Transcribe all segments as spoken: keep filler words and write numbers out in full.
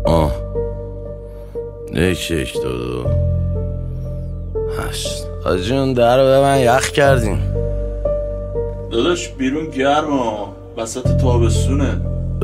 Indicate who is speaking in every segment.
Speaker 1: آه یک یک دو دو هشت. آجون در به من یخ کردیم
Speaker 2: داداش بیرون گرما وسط تابستونه.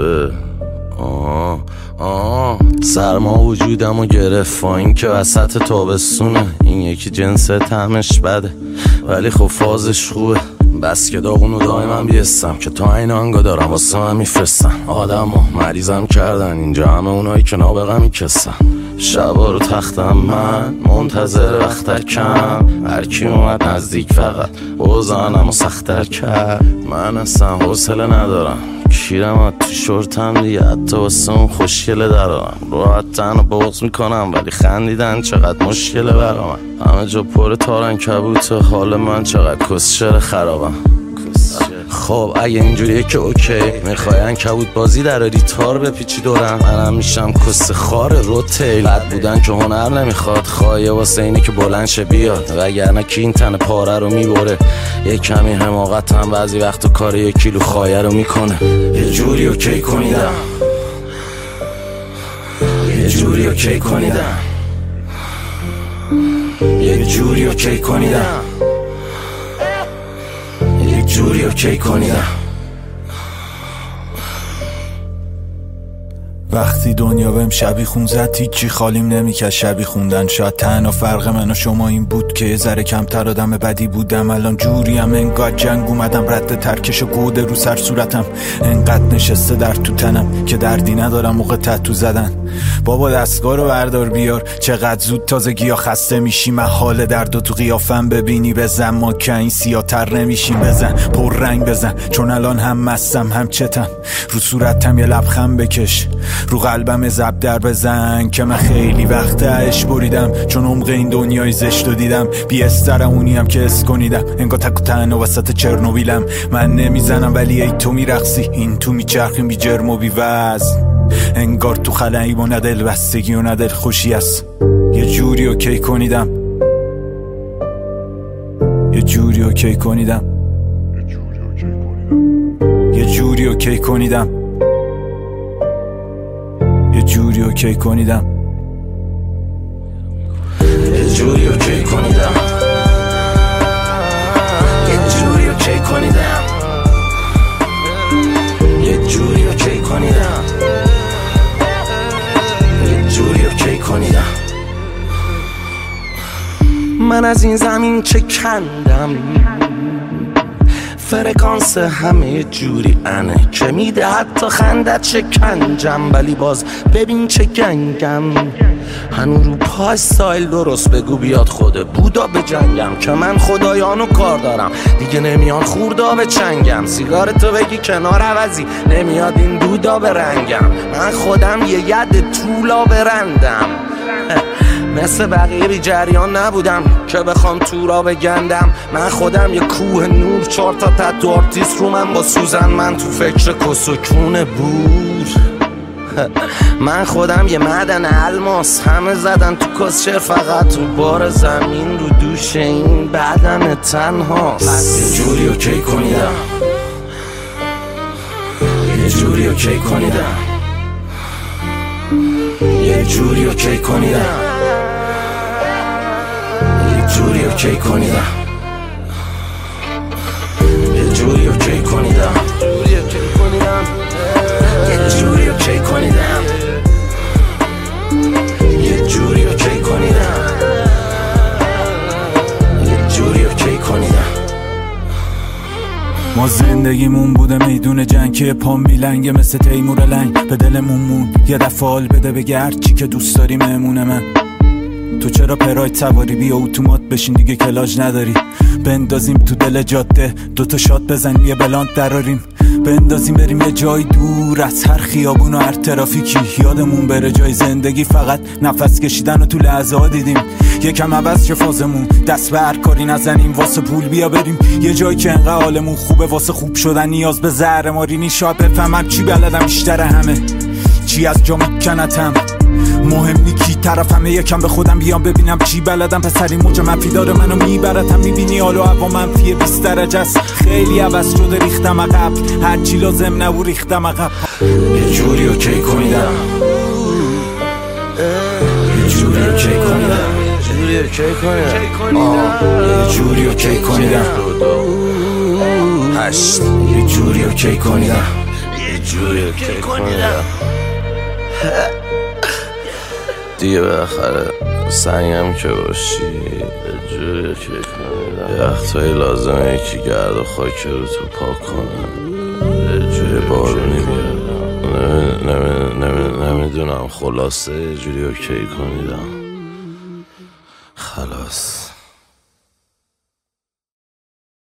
Speaker 1: آه آه سرما وجودمو گرفت با این که وسط تابستونه. این یکی جنس طعمش بده ولی خب فازش خوبه. بس که داغونو دائما بیستم که تا این آنگا دارم واسه من میفرستن. آدمو مریضم کردن اینجا همه اونایی که نابغه میکسن. شبا رو تختم من منتظر وقتکم. هرکی اومد نزدیک فقط بزنمو سختر کرد. من اصلا حوصله ندارم کیرم تو شورتم دیگه حتی واسه اون خوشگله درارم. راحت تنو بغض میکنم ولی خندیدن چقدر مشکله برا من. همه جا پر تارن کبوت حال من چقدر کسشر خرابم. خب اگه اینجوریه که اوکی میخواین کبوت بازی دراری تار بپیچی دورم. منم میشم کس خار روتیل. بد بودن که هنر نمیخواد خواهیه واسه اینی که بلند شه بیاد. وگرنه کی این تن پاره رو میبره. یه کمی حماقت هم بعضی وقتا کار یک کیلو خایه رو میکنه. یه جوری اوکی کنیدم یه جوری اوکی کنیدم یه جوری اوکی کنیدم یه جوری اوکی کنیدم.
Speaker 3: وقتی دنیا بهم شبی خون زد هیچی خالیم نمیکرد شبی خوندن. شاید تنها فرق من و شما این بود که یه ذره کمتر آدم بدی بودم. الان جوریم انگار جنگ اومدم رد ترکش و گوده رو سر صورتم. انقدر نشسته در تو تنم که دردی ندارم موقع تتو زدن. بابا دستگاه رو بردار بیار چقدر زود تازگی ها خسته میشی. محال درد و تو قیافم ببینی بزن ما که این سیاتر نمیشیم. بزن پر رنگ بزن چون الان هم مستم هم چتم. رو صورتم یه لبخند بکش رو قلبم زب در بزن که من خیلی وقت عشق بریدم. چون عمق این دنیای زشت رو دیدم بی استرم اونیم که اس کنیدم. انگار تک و تن و وسط چرنوبیلم. من نمیزنم ولی ای تو میرقصی. این تو میچرخیم بی جرم و بی وزن. انگار تو خلایی و ندل بستگی و ندل خوشی است. یه جوری اوکی کنیدم یه جوری اوکی کنیدم یه جوری اوکی کنیدم یه جوری اوکی کنیدم
Speaker 1: یه جوری اوکی کنیدم یه جوری اوکی کنیدم یه جوری اوکی کنیدم یه جوری اوکی کنیدم. من از این زمین چه کندم فرکانس همه جوری انه که میده حتی خندت شکنجم. ولی باز ببین چه گنگم هنو رو پای سایل درست بگو بیاد خود بودا به جنگم. که من خدایانو کار دارم دیگه نمیان خوردا به چنگم. سیگارتو بگی کنار عوضی نمیاد این دودا به رنگم. من خودم یه ید طولا برندم مثل بقیه بی جریان نبودم که بخوام تو را بگندم. من خودم یه کوه نور چار تا تتو آرتیست رو من با سوزن. من تو فکر کسکون بور. من خودم یه معدن الماس همه زدن تو کسچه فقط تو بار زمین رو دوش این بدن تنهاست. یه جوری اوکی کنیدم یه جوری اوکی کنیدم یه جوری اوکی کنیدم یه جوری اوکی کنیدم یه جوری اوکی کنیدم یه جوری اوکی کنیدم یه جوری اوکی کنیدم یه جوری اوکی کنیدم.
Speaker 3: ما زندگیمون بوده میدون جنگ که پا میلنگه مثل تیمور لنگ. به دلمون مون یه دفعه حال بده بگه هرچی که دوست داری مهمونه من. تو چرا پراید سواری بیا اتومات بشین دیگه کلاج نداری. بندازیم تو دل جاده دوتا شات بزنیم یه بلاند دراریم. بندازیم بریم یه جای دور از هر خیابون و هر ترافیکی. یادمون بره جای زندگی فقط نفس کشیدن و تو لحظه ها دیدیم. یکم عوض چه فازمون دست به هر کاری نزنیم واسه پول بیا بریم یه جایی که انقدر حالمون خوبه. واسه خوب شدن نیاز به زهر مارینی. شاید بفهمم چی بلدم بیشتر همه چی از جا میکنتم. مهم نی کی طرفمه یکم به خودم بیام ببینم چی بلدم. پسری موج منفی داره منو میبرتم میبینی حالا هوا منفی بیست درجه است. خیلی عوض شده ریختم عقب هرچی لازم نبود ریختم عقب.
Speaker 1: یه جوری اوکی کنیدم
Speaker 3: جوری اوکی کنیدم
Speaker 1: جوری اوکی کنیدم
Speaker 3: یه جوری اوکی کنیدم
Speaker 1: هشت
Speaker 3: یه جوری اوکی کنیدم
Speaker 1: یه جوری اوکی کنیدم دیگه بالاخره سنگم که باشی یه جوری اوکی کنیدم یه وقتایی لازمه یکی گرد و خاک رو تو پاک کنم یه جوری بارونی بیاد نمیدونم خلاصه یه جوری اوکی کنیدم